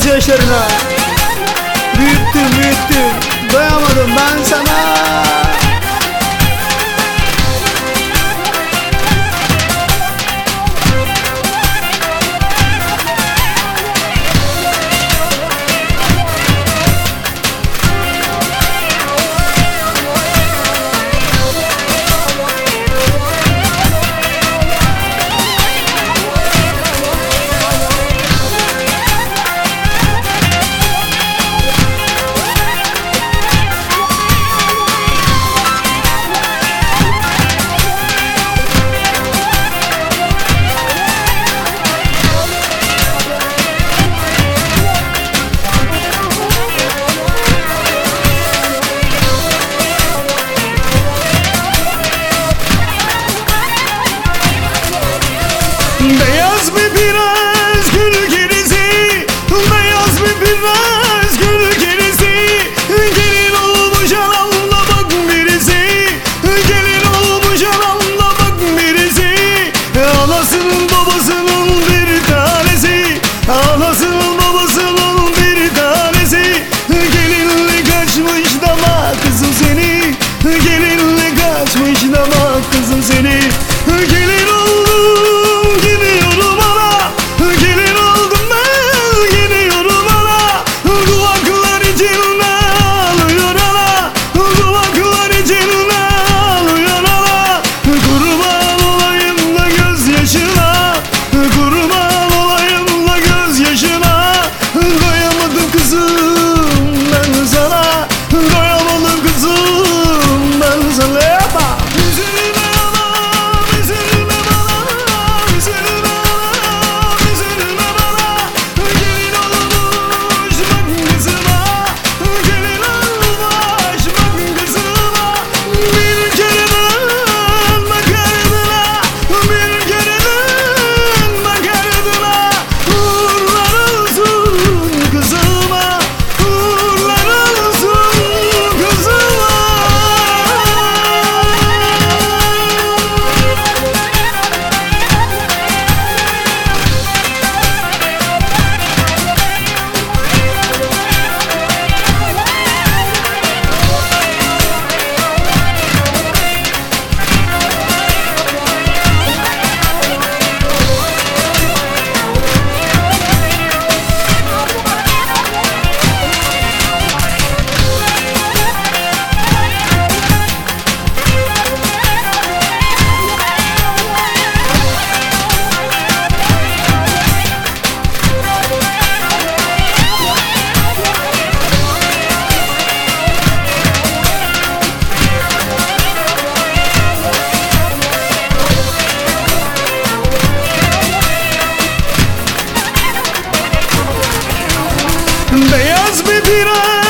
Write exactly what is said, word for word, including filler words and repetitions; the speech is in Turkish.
gözyaşlarına. Büyüttün büyüttün, doyamadım ben sana. Beyaz bir biraz gül gerisi, beyaz bir biraz gül gerisi. Gelin olmuş anamla bak birisi, gelin olmuş anamla bak birisi. Anasının babasının bir tanesi, anasının babasının bir tanesi. Gelinle kaçmış dama kızım seni, gelinle kaçmış dama kızım seni. Gelin oldum gidiyorum ana, gelin oldum ben gidiyorum ana. Duvaklar içinde ağlıyor ana, duvaklar içinde ağlıyor ana. Kurban olayım da gözyaşına, kurban olayım da gözyaşına. Doyamadım kızım ben sana, doyamadım kızım ben sana. Üzülme ana, üzülme bana, üzülme ana, üzülme bana. Gelin olmuş bak kızıma, gelin olmuş bak kızıma. Bir kere dön bak ardına, bir kere dön bak ardına. Uğurlar olsun kızıma, uğurlar olsun kızıma. Beyaz bir biraz